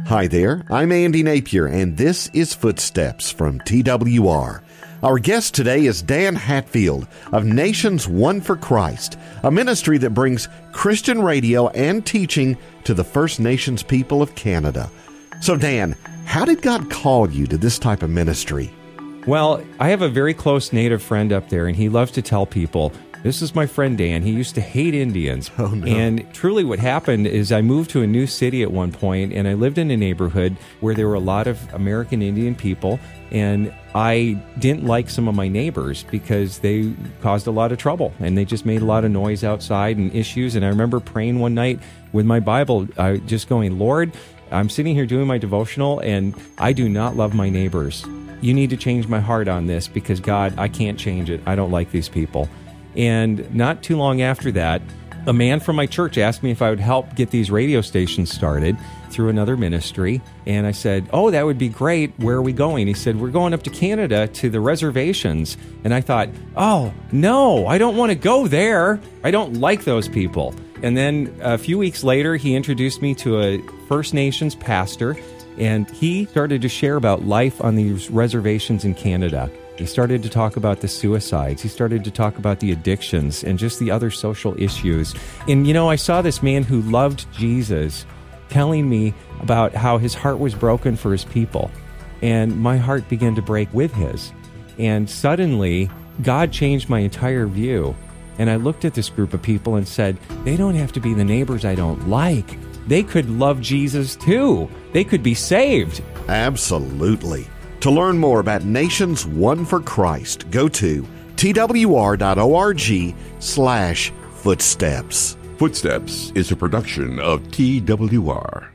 Hi there, I'm Andy Napier, and this is Footsteps from TWR. Our guest today is Dan Hatfield of Nations One for Christ, a ministry that brings Christian radio and teaching to the First Nations people of Canada. So Dan, how did God call you to this type of ministry? Well, I have a very close Native friend up there, and he loves to tell people, this is my friend Dan. He used to hate Indians. Oh, no. And truly what happened is I moved to a new city at one point, and I lived in a neighborhood where there were a lot of American Indian people, and I didn't like some of my neighbors because they caused a lot of trouble, and they just made a lot of noise outside and issues. And I remember praying one night with my Bible, just going, Lord, I'm sitting here doing my devotional, and I do not love my neighbors. You need to change my heart on this because, God, I can't change it. I don't like these people. And not too long after that, a man from my church asked me if I would help get these radio stations started through another ministry. And I said, oh, that would be great. Where are we going? He said, we're going up to Canada to the reservations. And I thought, oh, no, I don't want to go there. I don't like those people. And then a few weeks later, he introduced me to a First Nations pastor, and he started to share about life on these reservations in Canada. He started to talk about the suicides. He started to talk about the addictions and just the other social issues. And, I saw this man who loved Jesus telling me about how his heart was broken for his people. And my heart began to break with his. And suddenly, God changed my entire view. And I looked at this group of people and said, they don't have to be the neighbors I don't like. They could love Jesus too. They could be saved. Absolutely. To learn more about Nations One for Christ, go to twr.org/footsteps. Footsteps is a production of TWR.